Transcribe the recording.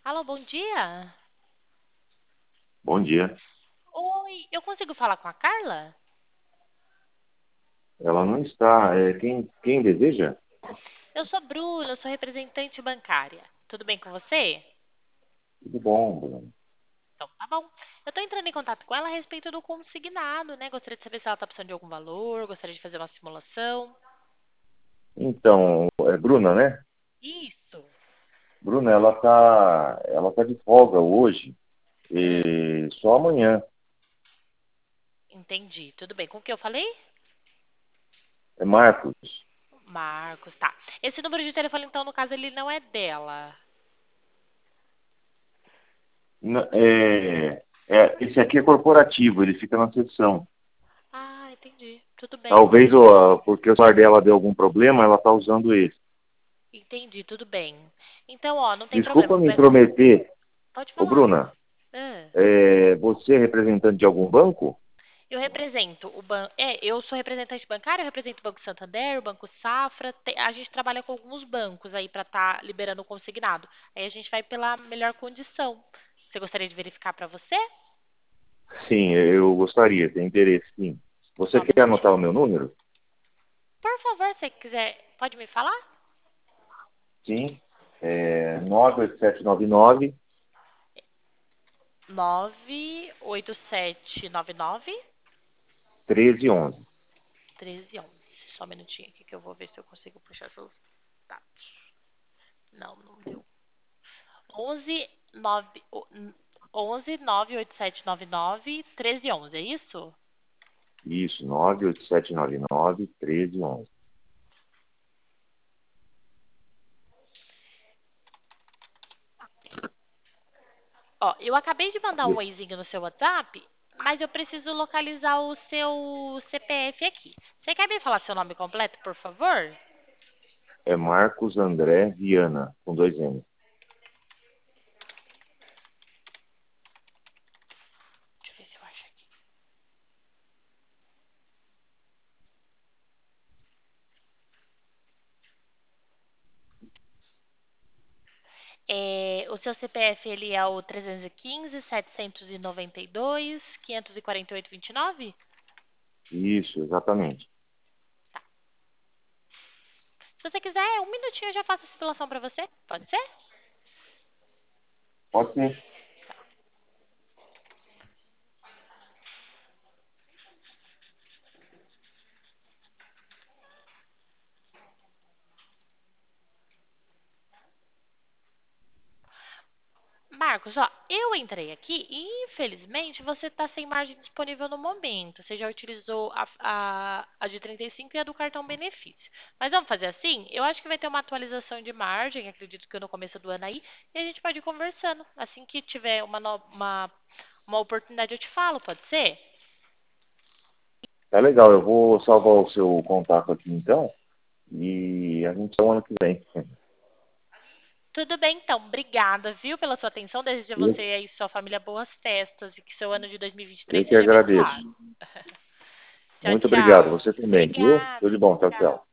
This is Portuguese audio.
Alô, bom dia. Bom dia. Oi, eu consigo falar com a Carla? Ela não está. Quem deseja? Eu sou Bruna, eu sou representante bancária. Tudo bem com você? Tudo bom, Bruno. Então, tá bom. Eu tô entrando em contato com ela a respeito do consignado, né? Gostaria de saber se ela tá precisando de algum valor, gostaria de fazer uma simulação. Então, é Bruna, né? Isso. Bruna, ela tá de folga hoje Hum, e só amanhã. entendi. Tudo bem. Com o que eu falei? É Marcos. Marcos, tá. Esse número de telefone, então, no caso, ele não é dela. Esse aqui é corporativo, ele fica na seção. Ah, entendi. Tudo bem. Talvez porque o celular dela deu algum problema, ela está usando esse. Entendi, tudo bem. Então, ó, não tem problema. Desculpa me intrometer, Pode ô falar. Bruna. Ah. Você é representante de algum banco? Eu represento o banco. Eu sou representante bancário, eu represento o Banco Santander, o Banco Safra. A gente trabalha com alguns bancos aí para estar liberando o consignado. Aí a gente vai pela melhor condição. Você gostaria de verificar para você? Sim, eu gostaria, tenho interesse, sim. Você Só um quer anotar minutinho. o meu número? Por favor, se quiser, pode me falar? Sim, é 98799 98799 1311. 1311. Só um minutinho aqui que eu vou ver se eu consigo puxar seus dados. Não, não deu. 11 9 11 98799 1311, é isso? Isso, 98799 1311. Ó, eu acabei de mandar um E oizinho no seu WhatsApp, mas eu preciso localizar o seu CPF aqui. Você quer me falar seu nome completo, por favor? é Marcos André Viana, com dois N. Deixa eu ver se eu acho aqui. O seu CPF, ele é o 315 792 548 29? Isso, exatamente. Tá. Se você quiser, um minutinho eu já faço a simulação para você. Pode ser? Pode ser. Marcos, ó, eu entrei aqui e infelizmente você está sem margem disponível no momento. Você já utilizou a de 35 e a do cartão benefício. Mas vamos fazer assim? Eu acho que vai ter uma atualização de margem, acredito que no começo do ano aí, e a gente pode ir conversando. Assim que tiver uma oportunidade, eu te falo, pode ser? Tá legal, eu vou salvar o seu contato aqui então e a gente se ano que vem. Tudo bem, então. Obrigada, viu, pela sua atenção. Desejo a Eu, você e sua família boas festas e que seu ano de 2023 eu que seja agradeço. abençoado. Tchau, Muito obrigado, tchau. você também, viu? Obrigada. Tudo de bom, tchau, Tchau. tchau.